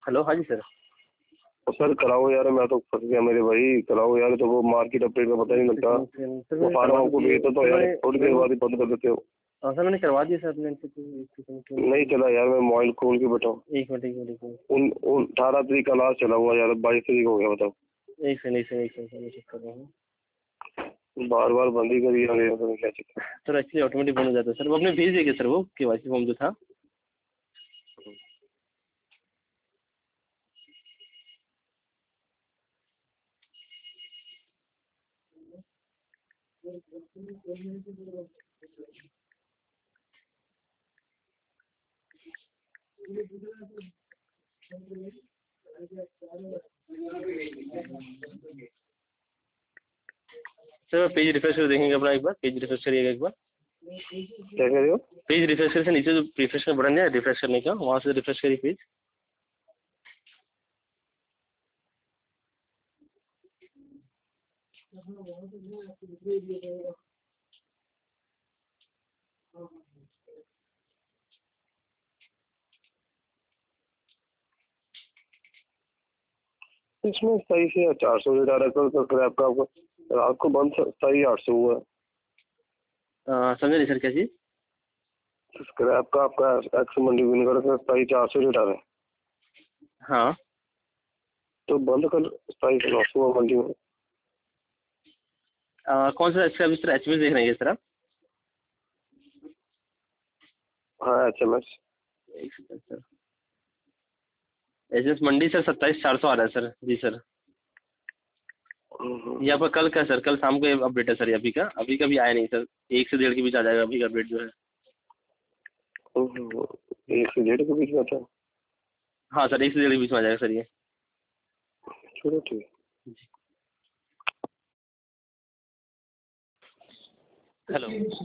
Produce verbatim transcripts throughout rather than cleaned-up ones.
Hello, हाँ जी sir. तो सर कराओ यार, मैं तो फंस गया मेरे भाई, कराओ यार। तो वो मार्केट अपडेट का पता नहीं लगता, वो फार्म आपको भेजते तो यार थोड़ी देर बाद ही बंद कर देते हो। हाँ सर, मैंने करवा दिया सर अपने से। नहीं चला यार, मैं मोबाइल खोल के बैठा हूँ। एक मिनट एक मिनट एक मिनट। उन उन अठारह तारीख का लास्ट चला हुआ यार, बाईस तारीख हो गया बताओ। एक सेकंड एक सेकंड एक सेकंड, मैं चेक कर रहा हूँ। बार बार बंद ही करी जा रहे हैं, क्या चक्कर। सर एक्चुअली ऑटोमेटिक बंद हो जाता है सर। वो आपने भेज दिया क्या सर, वो केवाईसी फॉर्म जो था? सर पेज रिफ्रेश कर देखेंगे अपना एक बार, पेज रिफ्रेश करिएगा एक बार। क्या कह रहे हो? पेज रिफ्रेश करके नीचे जो रिफ्रेश का बटन है रिफ्रेश करने का, वहाँ से रिफ्रेश करिए पेज। इसमें सही से चार सौ से डायरेक्ट तो क्रैप का आपको रात को बंद सही आठ सौ हुआ है। आ, समझे नहीं सर क्या चीज़? स्क्रैप का आपका एक्स मंडी विनेगर का सही चार सौ लीटर है। हाँ। तो बंद कर सही नौ सौ मंडी में। आ, कौन सा इसका सर एच में देख रहे हैं सर आप? हाँ एच एम एस। एक सेकंड सर। एच एस मंडी सर सत्ताईस चार सौ आ रहा है सर। जी सर। ये आपका कल का सर, कल शाम को अपडेट है सर। ये अभी का अभी का भी आया नहीं सर। एक से डेढ़ के बीच आ जाएगा अभी का अपडेट जो है। एक से डेढ़ के बीच में था। हाँ सर, एक से डेढ़ के बीच में आ जाएगा सर ये। चलो ठीक। Hello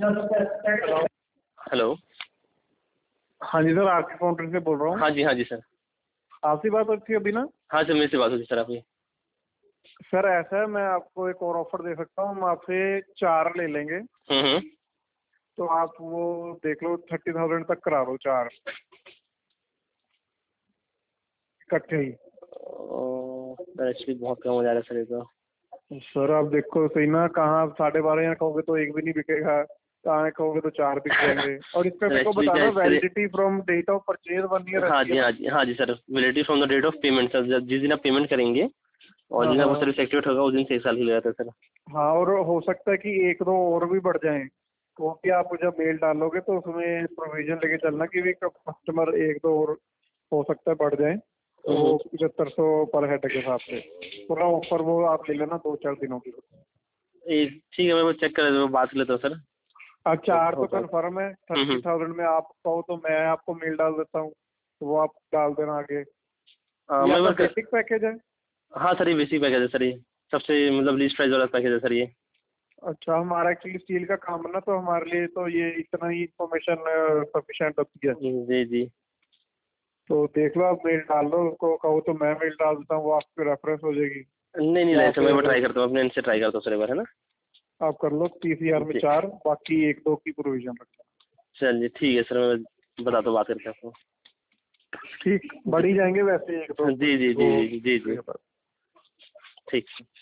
hello. हाँ जी सर, आपके काउंटर से बोल रहा हूँ। हाँ जी हाँ जी सर। आपसे बात होती है अभी ना? हाँ सर, मेरे से बात होती सर आपकी। सर ऐसा है, मैं आपको एक और ऑफर दे सकता हूँ। हम आपसे चार ले लेंगे, हम्म हम्म। तो आप वो देख लो, थर्टी थाउजेंड तक करा दो चार इकट्ठे ही। सर एक्चुअली बहुत कम हो जा रहा है सर ये तो। सर आप देखो सही ना, कहाँ साढ़े बारह यहाँ कहोगे तो एक भी नहीं बिकेगा, कहाँ कहोगे तो चार बिक जाएंगे। और इसका मेरे को Actually बताना, क्या है, validity from date of purchase one year हाँ रहती जी है हाँ ना? जी हाँ जी sir. Validity from the date of payment sir, जिस दिन आप पेमेंट करेंगे और हाँ जिस दिन आपको हाँ सर्विस एक्टिवेट होगा उस दिन से एक साल की लगाता है सर। हाँ। और हो सकता है कि एक दो और भी बढ़ जाएं, क्योंकि आप जब मेल डालोगे तो उसमें प्रोविजन लेके चलना कि भी कस्टमर एक दो और हो सकता है बढ़ जाए, तो वो पचहत्तर सौ पर हेड के हिसाब से पूरा ऑफर वो आप ले लेना दो चार दिनों की। ए, ठीक है, मैं वो चेक कर मैं बात कर लेता हूँ सर। अब चार तो होता है। कन्फर्म है, हम्म थर्टी हम्म। थाउजेंड में आप कहो तो मैं आपको मेल डाल देता हूँ, तो वो आप डाल देना आगे। हाँ, ये मैं आपका वर्क। बेसिक पैकेज है? हाँ सर, ये बेसिक पैकेज है सर। ये सबसे मतलब लीस्ट प्राइस वाला पैकेज है सर ये। अच्छा, हमारा एक्चुअली स्टील का काम है ना, तो हमारे लिए तो ये इतना ही इंफॉर्मेशन सफिशिएंट होती है। जी जी। तो देख लो, आप मेल डाल दो, उसको कहो तो मैं मेल डाल देता हूँ, वो आपकी रेफरेंस हो जाएगी। नहीं नहीं या नहीं सर, मैं वो फिर ट्राई करता हूँ, अपने end से ट्राई करता हूँ सर एक बार, है ना? आप कर लो तीस हजार में जी। चार, बाकी एक दो की प्रोविजन रखना। चलिए ठीक है सर, मैं बताता हूँ बात करके आपको। ठीक, बढ़ ही जाएंगे वैसे एक दो जी जी वो। जी जी जी जी। ठीक।